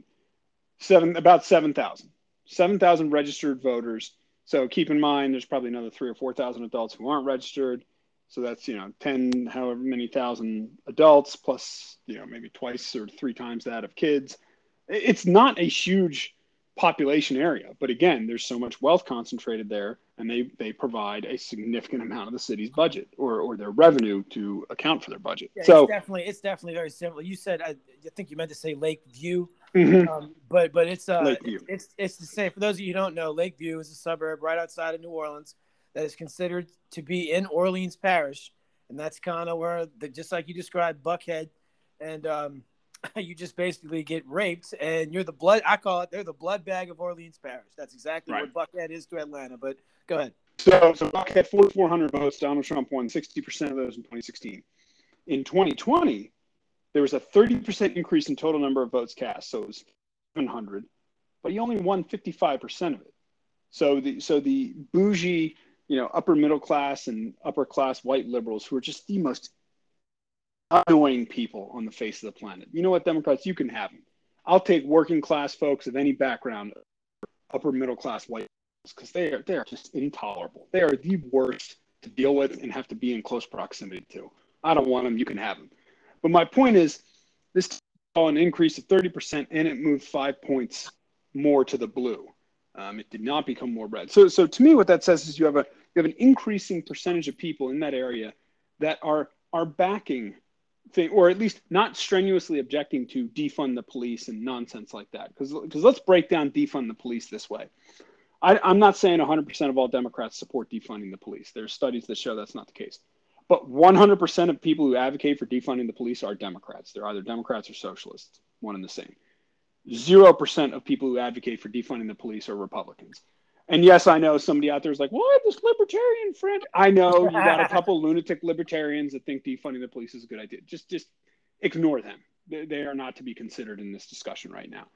about 7,000. 7,000 registered voters. So keep in mind, there's probably another 3,000 or 4,000 adults who aren't registered. So that's, 10, however many thousand adults, plus, maybe twice or 3 times that of kids. It's not a huge population area, but again, there's so much wealth concentrated there, and they provide a significant amount of the city's budget or their revenue to account for their budget. Yeah, so it's definitely very similar. You said, I think you meant to say Lakeview, mm-hmm. But it's Lakeview. It's the same. For those of you who don't know, Lakeview is a suburb right outside of New Orleans that is considered to be in Orleans Parish, and that's kind of where just like you described, Buckhead, and you just basically get raped, and you're they're the blood bag of Orleans Parish. That's exactly right. what Buckhead is to Atlanta, but go ahead. So Buckhead, 4,400 votes. Donald Trump won 60% of those in 2016. In 2020, there was a 30% increase in total number of votes cast. So it was 700, but he only won 55% of it. So the bougie, upper middle class and upper class white liberals, who are just the most annoying people on the face of the planet. You know what, Democrats, you can have them. I'll take working class folks of any background, upper middle class white, because they are just intolerable. They are the worst to deal with and have to be in close proximity to. I don't want them. You can have them. But my point is, this saw an increase of 30%, and it moved 5 points more to the blue. It did not become more red. So to me, what that says is you have an increasing percentage of people in that area that are backing thing, or at least not strenuously objecting to defund the police and nonsense like that. Because let's break down defund the police this way. I'm not saying 100% of all Democrats support defunding the police. There's studies that show that's not the case. But 100% of people who advocate for defunding the police are Democrats. They're either Democrats or socialists, one and the same. 0% of people who advocate for defunding the police are Republicans. And yes, I know somebody out there is like, what, this libertarian friend? I know you got a couple lunatic libertarians that think defunding the police is a good idea. Just ignore them. They are not to be considered in this discussion right now.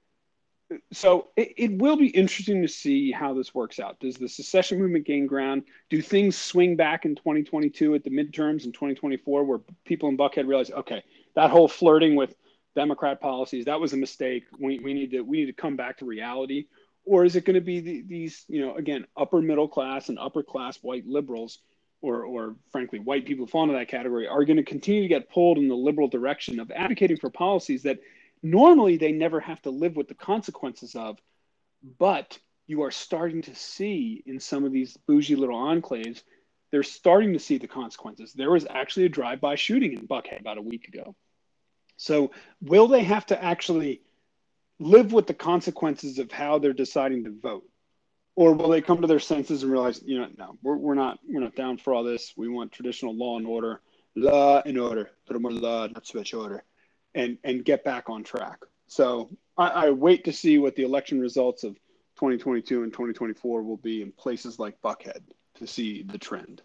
So it will be interesting to see how this works out. Does the secession movement gain ground? Do things swing back in 2022 at the midterms in 2024 where people in Buckhead realize, okay, that whole flirting with Democrat policies, that was a mistake. We need to come back to reality. Or is it going to be these, again, upper middle class and upper class white liberals, or frankly, white people who fall into that category, are going to continue to get pulled in the liberal direction of advocating for policies that normally they never have to live with the consequences of, but you are starting to see in some of these bougie little enclaves, they're starting to see the consequences. There was actually a drive-by shooting in Buckhead about a week ago. So will they have to actually live with the consequences of how they're deciding to vote? Or will they come to their senses and realize, no, we're not down for all this. We want traditional law and order, a little more law, not switch order, and get back on track. So I wait to see what the election results of 2022 and 2024 will be in places like Buckhead to see the trend.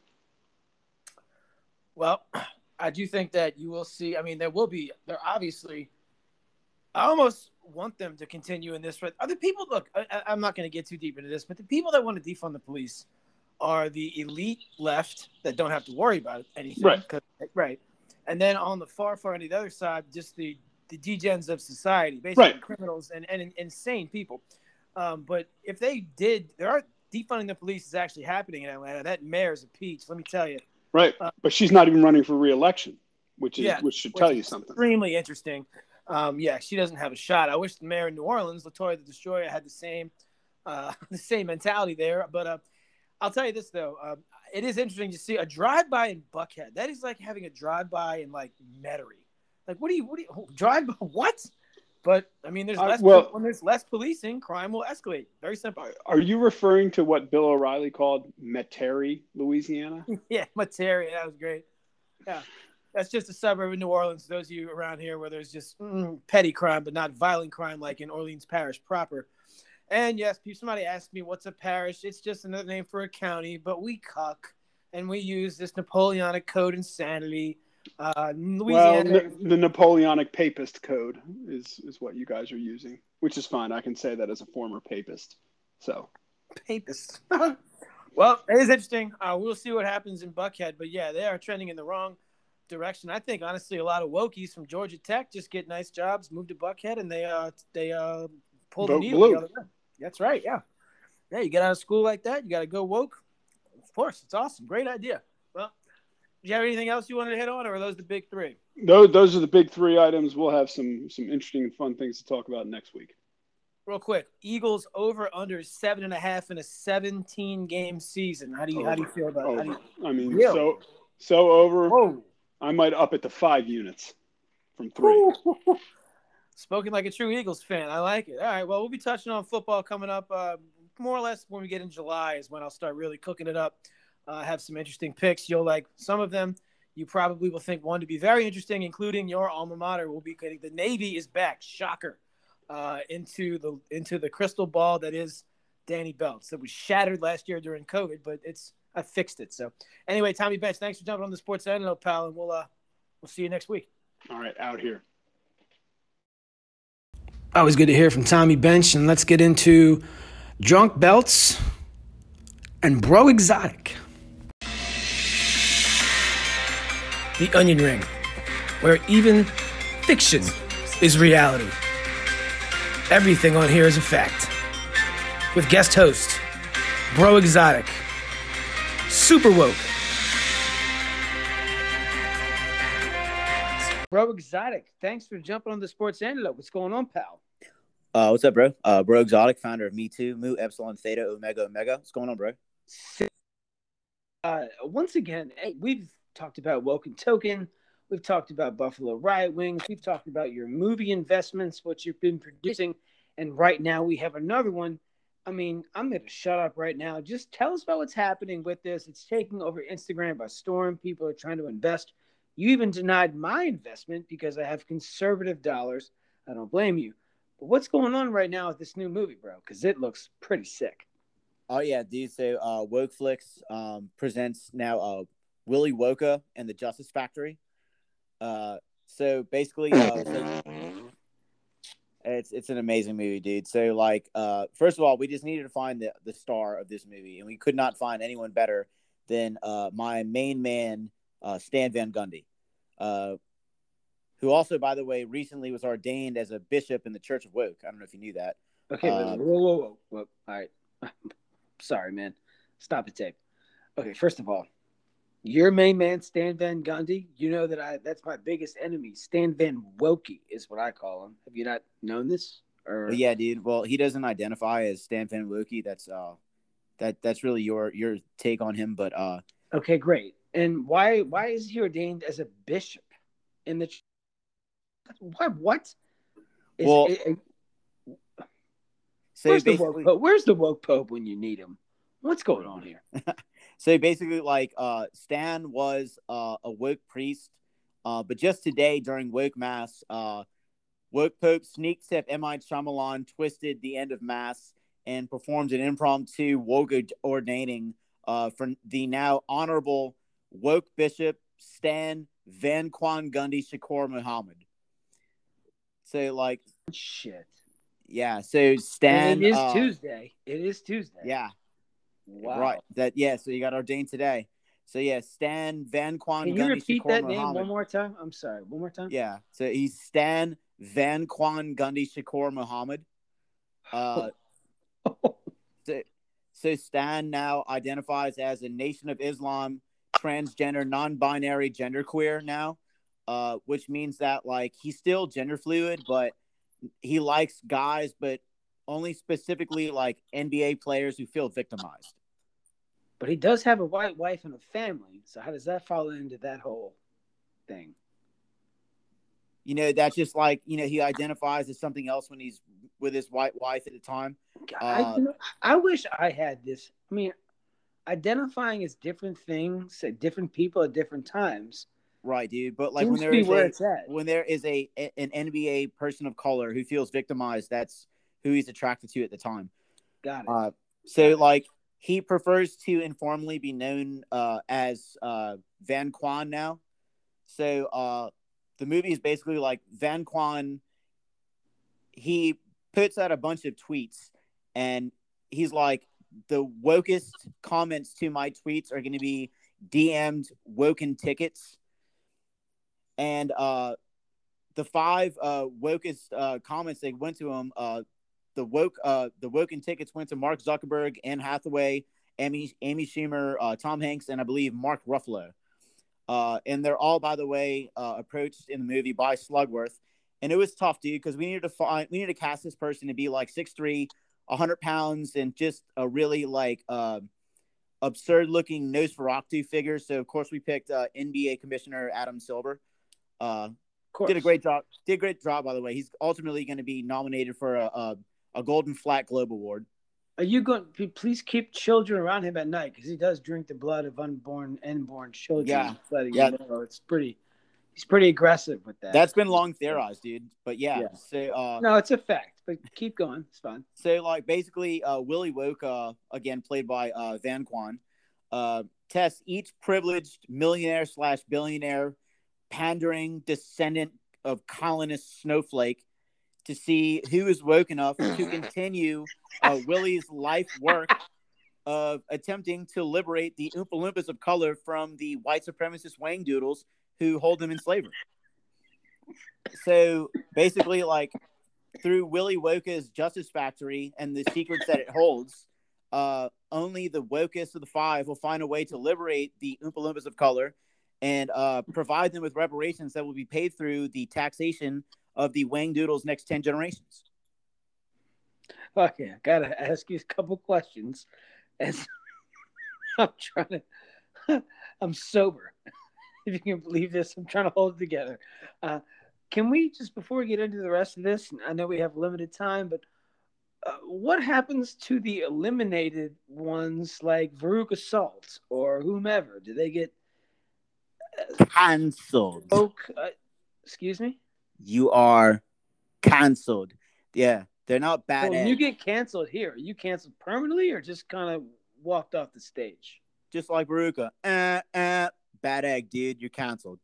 Well, I do think that you will see. I mean, there obviously, I almost want them to continue in this. But other people, look, I'm not going to get too deep into this, but the people that want to defund the police are the elite left that don't have to worry about anything. Right. Right. And then on the far end of the other side, just the degens of society, basically criminals and insane people. But if they did, defunding the police is actually happening in Atlanta. That mayor's a peach, let me tell you. Right. But she's not even running for re-election, which should tell you something. Extremely interesting. She doesn't have a shot. I wish the mayor in New Orleans, LaToya the Destroyer, had the same mentality there. But I'll tell you this, though. It is interesting to see a drive-by in Buckhead. That is like having a drive-by in, like, Metairie. Like, what do you drive-by? What? But, I mean, when there's less policing, crime will escalate. Very simple. Are you referring to what Bill O'Reilly called Metairie, Louisiana? Yeah, Metairie. That was great. Yeah. That's just a suburb of New Orleans. Those of you around here where there's just petty crime, but not violent crime like in Orleans Parish proper. And yes, somebody asked me, what's a parish? It's just another name for a county, but we cuck, and we use this Napoleonic code insanity. Louisiana. Well, the Napoleonic papist code is what you guys are using, which is fine. I can say that as a former papist. So, papist. Well, it is interesting. We'll see what happens in Buckhead, but yeah, they are trending in the wrong direction. I think honestly, a lot of wokies from Georgia Tech just get nice jobs, move to Buckhead, and they pull the needle the other way. That's right. Yeah. Yeah. You get out of school like that, you got to go woke. Of course, it's awesome. Great idea. Well, do you have anything else you wanted to hit on, or are those the big three? Those are the big three items. We'll have some interesting and fun things to talk about next week. Real quick, Eagles over under 7.5 in a 17-game season. How do you feel about it? Really? So over. Whoa. I might up it to 5 units from 3. Spoken like a true Eagles fan. I like it. All right. Well, we'll be touching on football coming up more or less when we get in July is when I'll start really cooking it up. Have some interesting picks. You'll like some of them. You probably will think one to be very interesting, including your alma mater. Will be the Navy is back. Shocker. Into the crystal ball that is Danny Belts. That was shattered last year during COVID, but I fixed it. So anyway, Tommy Bench, thanks for jumping on the Sports Sentinel, pal, and we'll see you next week. All right, out here. Always good to hear from Tommy Bench, and let's get into Drunk Belts and Bro Exotic. The Onion Ring, where even fiction is reality. Everything on here is a fact. With guest host, Bro Exotic. Super woke. Bro Exotic, thanks for jumping on the Sports Antelope. What's going on, pal? What's up, bro? Bro Exotic, founder of Me Too, Mu, Epsilon, Theta, Omega, Omega. What's going on, bro? Once again, we've talked about Woke and Token. We've talked about Buffalo Riot Wings. We've talked about your movie investments, what you've been producing. And right now we have another one. I mean, I'm going to shut up right now. Just tell us about what's happening with this. It's taking over Instagram by storm. People are trying to invest. You even denied my investment because I have conservative dollars. I don't blame you. what's going on right now with this new movie, bro? Because it looks pretty sick. Oh yeah, dude. So Wokeflix presents now Willy Wonka and the Justice Factory. So basically, it's an amazing movie, dude. So like, first of all, we just needed to find the star of this movie, and we could not find anyone better than my main man, Stan Van Gundy, who also, by the way, recently was ordained as a bishop in the Church of Woke. I don't know if you knew that. Okay, whoa. All right. Sorry, man. Stop the tape. Okay, first of all, your main man, Stan Van Gundy, you know that's my biggest enemy. Stan Van Wokey is what I call him. Have you not known this? Or Well, yeah, dude. Well, he doesn't identify as Stan Van Wokey. That's really your take on him. But okay, great. And why is he ordained as a bishop in the? What? Well, so where's the basically, woke pope? Where's the woke pope when you need him? What's going on here? so basically, like Stan was a woke priest, but just today during woke mass, woke pope sneak tip M. Night Shyamalan twisted the end of mass and performed an impromptu woke ordaining for the now honorable woke bishop Stan Van Quan Gundy Shakur Muhammad. So like shit. Yeah, so Stan. And it is Tuesday. It is Tuesday. Yeah. Wow. Right. So you got ordained today. So yeah, Stan Van Quan Gundy. Can you repeat Shakur that Muhammad. name one more time? I'm sorry. One more time. Yeah. So he's Stan Van Quan Gundy Shakur Muhammad. So Stan now identifies as a Nation of Islam transgender, non-binary, genderqueer now, which means that like he's still gender fluid, but he likes guys, but only specifically like NBA players who feel victimized. But he does have a white wife and a family, so how does that fall into that whole thing? You know, that's just like, you know, he identifies as something else when he's with his white wife at the time. I wish I had this. I mean, identifying as different things at different people at different times. Right, dude. But like when there is an NBA person of color who feels victimized, that's who he's attracted to at the time. Got it. So like he prefers to informally be known as Van Quan now. So the movie is basically like Van Quan. He puts out a bunch of tweets, and he's like, the wokest comments to my tweets are going to be DM'd woken tickets. And the 5 wokest comments they went to him, the woken tickets went to Mark Zuckerberg, Anne Hathaway, Amy Schumer, Tom Hanks, and I believe Mark Ruffalo. And they're all, by the way, approached in the movie by Slugworth. And it was tough, dude, because we needed to cast this person to be like 6'3", 100 pounds, and just a really like absurd looking Nosferatu figure. So of course we picked NBA Commissioner Adam Silver. Did a great job. Did a great job, by the way. He's ultimately going to be nominated for a Golden Flat Globe Award. Are you going to please keep children around him at night, because he does drink the blood of unborn children? Yeah. He's pretty aggressive with that. That's been long theorized, dude. But yeah. So no, it's a fact. But keep going. It's fine. So like basically, Willy Wonka, again played by Van Quan, tests each privileged millionaire/billionaire pandering descendant of colonist snowflake to see who is woke enough to continue Willy's life work of attempting to liberate the Oompa Loompas of color from the white supremacist Whangdoodles who hold them in slavery. So basically, like through Willy Wonka's Justice Factory and the secrets that it holds, only the wokest of the 5 will find a way to liberate the Oompa Loompas of color and provide them with reparations that will be paid through the taxation of the Whangdoodles' next 10 generations. Okay, I gotta ask you a couple questions. As I'm sober. If you can believe this, I'm trying to hold it together. Can we just, before we get into the rest of this, I know we have limited time, but what happens to the eliminated ones like Veruca Salt or whomever? Do they get cancelled? Excuse me? You are cancelled. Yeah, they're not bad. Well, when egg. you get canceled here, you canceled permanently or just kind of walked off the stage? Just like Baruka. Bad egg, dude. You're canceled.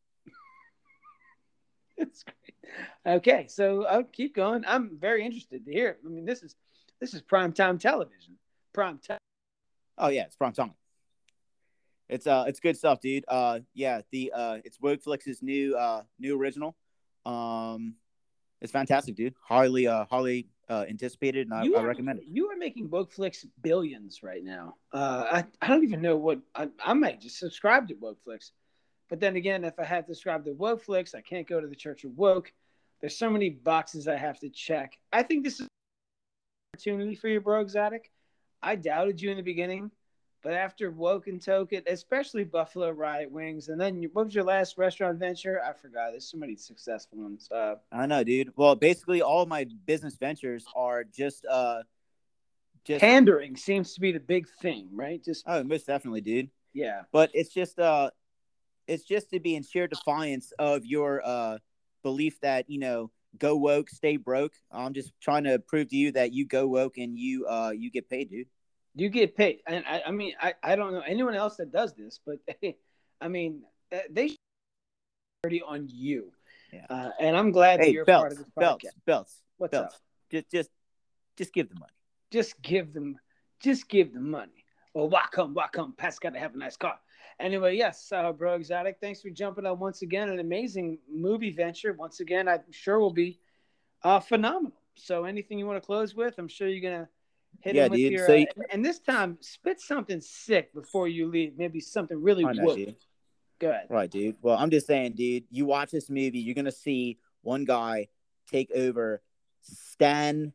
That's great. Okay, so I'll keep going. I'm very interested to hear. I mean, this is primetime television. Prime time. Oh yeah, it's prime time. It's good stuff, dude. Yeah, it's Wokeflix's new original. It's fantastic, dude. Highly anticipated, and I recommend it. You are making Wokeflix billions right now. I don't even know what I might just subscribe to Wokeflix, but then again, if I have to subscribe to Wokeflix, I can't go to the Church of Woke. There's so many boxes I have to check. I think this is an opportunity for you, Bro Exotic. I doubted you in the beginning, but after Woke and Token, especially Buffalo Riot Wings, and then what was your last restaurant venture? I forgot. There's so many successful ones. I know, dude. Well, basically, all of my business ventures are just pandering seems to be the big thing, right? Most definitely, dude. Yeah, but it's just to be in sheer defiance of your belief that go woke, stay broke. I'm just trying to prove to you that you go woke and you get paid, dude. You get paid, and I mean, I don't know anyone else that does this, but I mean, they should be on you. Yeah. And I'm glad that you're part of this podcast. Belts. What's up? Just give them money. Just give them money. Well, welcome. Pat's got to have a nice car. Anyway, yes, Bro Exotic, thanks for jumping on once again. An amazing movie venture. Once again, I'm sure will be phenomenal. So anything you want to close with? I'm sure you're going to hit him with your and this time, spit something sick before you leave. Maybe something really woke. Go ahead. Right, dude. Well, I'm just saying, dude, you watch this movie, you're going to see one guy take over Stan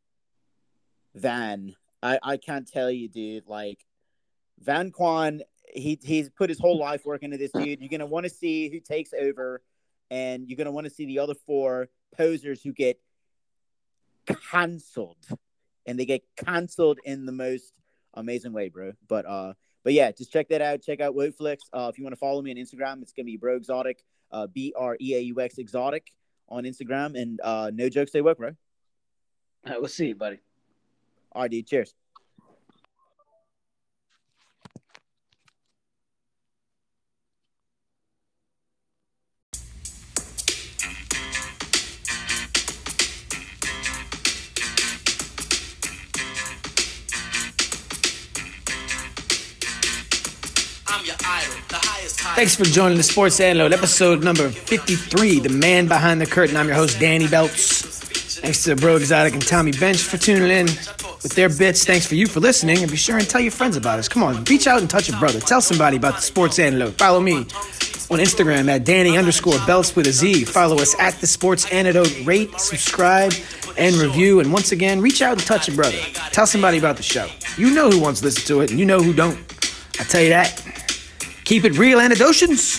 Van. I can't tell you, dude. Like, Van Quan, he's put his whole life work into this dude. You're going to want to see who takes over, and you're going to want to see the other 4 posers who get canceled. And they get canceled in the most amazing way, bro. But yeah, just check that out. Check out Wokeflix. If you want to follow me on Instagram, it's going to be Bro Exotic, BREAUX Exotic on Instagram. And no jokes, stay woke, bro. All right, we'll see you, buddy. All right, dude. Cheers. Thanks for joining the Sports Antidote, episode number 53, The Man Behind the Curtain. I'm your host, Danny Belts. Thanks to Bro Exotic and Tommy Bench for tuning in with their bits. Thanks for you for listening, and be sure and tell your friends about us. Come on, reach out and touch a brother. Tell somebody about the Sports Antidote. Follow me on Instagram at Danny_Belts with a Z. Follow us at the Sports Antidote. Rate, subscribe, and review. And once again, reach out and touch a brother. Tell somebody about the show. You know who wants to listen to it, and you know who don't. I tell you that. Keep it real, Antidotians.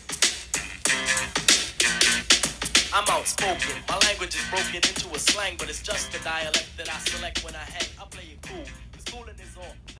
I'm outspoken. My language is broken into a slang, but it's just a dialect that I select when I hang. I play it cool. The schooling is on.